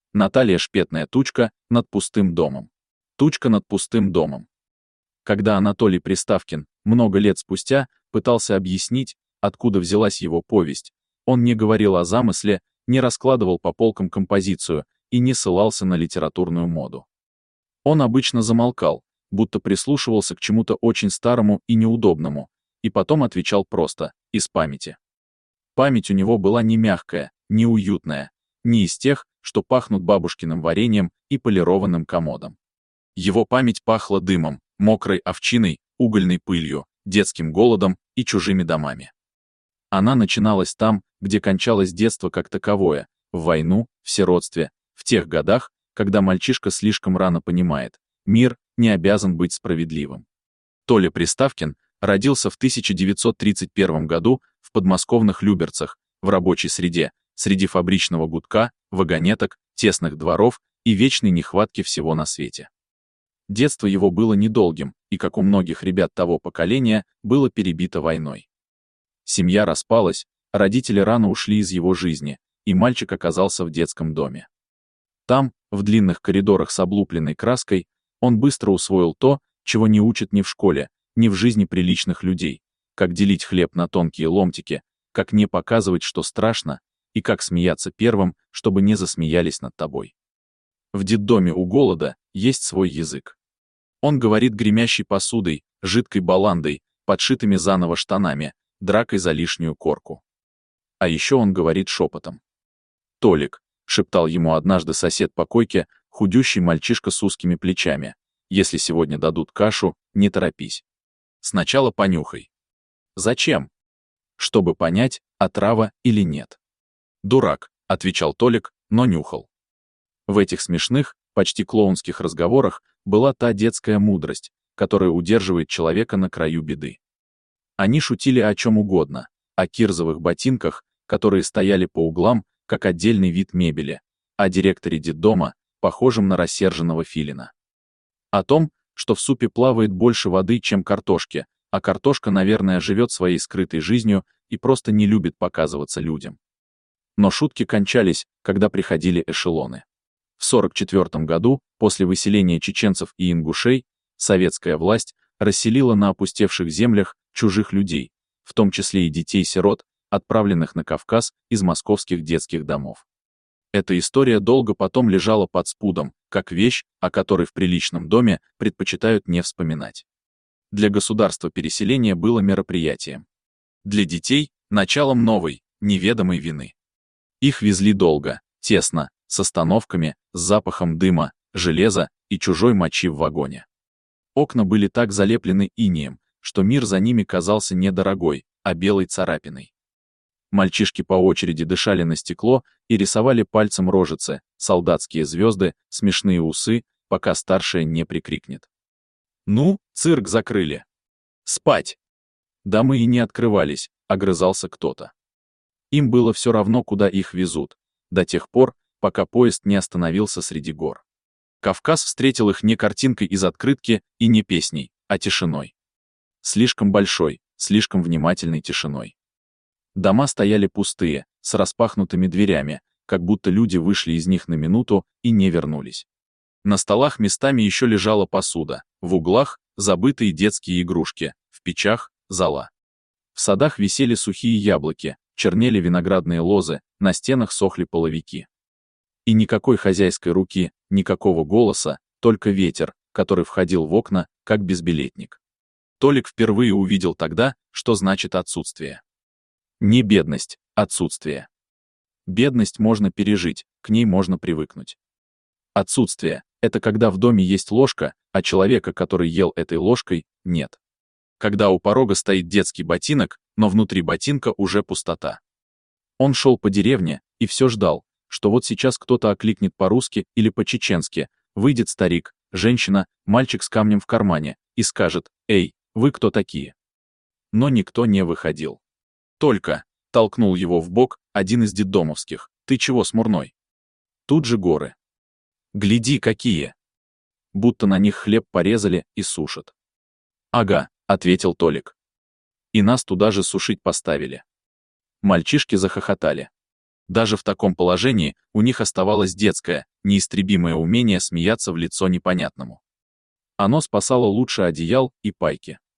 Наталья Шпетная тучка над пустым домом. Тучка над пустым домом. Когда Анатолий Приставкин, много лет спустя, пытался объяснить, откуда взялась его повесть, он не говорил о замысле, не раскладывал по полкам композицию и не ссылался на литературную моду. Он обычно замолкал, будто прислушивался к чему-то очень старому и неудобному, и потом отвечал просто, из памяти. Память у него была не мягкая, не уютная, не из тех, что пахнут бабушкиным вареньем и полированным комодом. Его память пахла дымом, мокрой овчиной, угольной пылью, детским голодом и чужими домами. Она начиналась там, где кончалось детство как таковое, в войну, в сиротстве, в тех годах, когда мальчишка слишком рано понимает, мир не обязан быть справедливым. Толя Приставкин родился в 1931 году в подмосковных Люберцах, в рабочей среде, среди фабричного гудка, вагонеток, тесных дворов и вечной нехватки всего на свете. Детство его было недолгим, и, как у многих ребят того поколения, было перебито войной. Семья распалась, родители рано ушли из его жизни, и мальчик оказался в детском доме. Там, в длинных коридорах с облупленной краской, он быстро усвоил то, чего не учат ни в школе, ни в жизни приличных людей, как делить хлеб на тонкие ломтики, как не показывать, что страшно, и как смеяться первым, чтобы не засмеялись над тобой. В детдоме у голода есть свой язык. Он говорит гремящей посудой, жидкой баландой, подшитыми заново штанами, дракой за лишнюю корку. А еще он говорит шепотом. «Толик», — шептал ему однажды сосед по койке, худющий мальчишка с узкими плечами, «если сегодня дадут кашу, не торопись. Сначала понюхай». «Зачем?» «Чтобы понять, отрава или нет». «Дурак», — отвечал Толик, но нюхал. В этих смешных, почти клоунских разговорах была та детская мудрость, которая удерживает человека на краю беды. Они шутили о чем угодно, о кирзовых ботинках, которые стояли по углам, как отдельный вид мебели, о директоре детдома, похожем на рассерженного филина. О том, что в супе плавает больше воды, чем картошки, а картошка, наверное, живет своей скрытой жизнью и просто не любит показываться людям. Но шутки кончались, когда приходили эшелоны. В 1944 году, после выселения чеченцев и ингушей, советская власть расселила на опустевших землях чужих людей, в том числе и детей-сирот, отправленных на Кавказ из московских детских домов. Эта история долго потом лежала под спудом, как вещь, о которой в приличном доме предпочитают не вспоминать. Для государства переселение было мероприятием. Для детей – началом новой, неведомой вины. Их везли долго, тесно, с остановками, с запахом дыма, железа и чужой мочи в вагоне. Окна были так залеплены инеем, что мир за ними казался не дорогой, а белой царапиной. Мальчишки по очереди дышали на стекло и рисовали пальцем рожицы, солдатские звезды, смешные усы, пока старшая не прикрикнет. «Ну, цирк закрыли! Спать!» Дамы и не открывались, огрызался кто-то. Им было все равно, куда их везут, до тех пор, пока поезд не остановился среди гор. Кавказ встретил их не картинкой из открытки и не песней, а тишиной. Слишком большой, слишком внимательной тишиной. Дома стояли пустые, с распахнутыми дверями, как будто люди вышли из них на минуту и не вернулись. На столах местами еще лежала посуда, в углах — забытые детские игрушки, в печах — зола. В садах висели сухие яблоки, чернели виноградные лозы, на стенах сохли половики. И никакой хозяйской руки, никакого голоса, только ветер, который входил в окна, как безбилетник. Толик впервые увидел тогда, что значит отсутствие. Не бедность, отсутствие. Бедность можно пережить, к ней можно привыкнуть. Отсутствие — это когда в доме есть ложка, а человека, который ел этой ложкой, нет. Когда у порога стоит детский ботинок, но внутри ботинка уже пустота. Он шел по деревне и все ждал, что вот сейчас кто-то окликнет по-русски или по-чеченски, выйдет старик, женщина, мальчик с камнем в кармане и скажет: «Эй, вы кто такие?» Но никто не выходил. «Только», — толкнул его в бок один из детдомовских, «ты чего смурной?» Тут же горы. «Гляди, какие!» Будто на них хлеб порезали и сушат. «Ага», — ответил Толик. «И нас туда же сушить поставили». Мальчишки захохотали. Даже в таком положении у них оставалась детская, неистребимое умение смеяться в лицо непонятному. Оно спасало лучше одеял и пайки.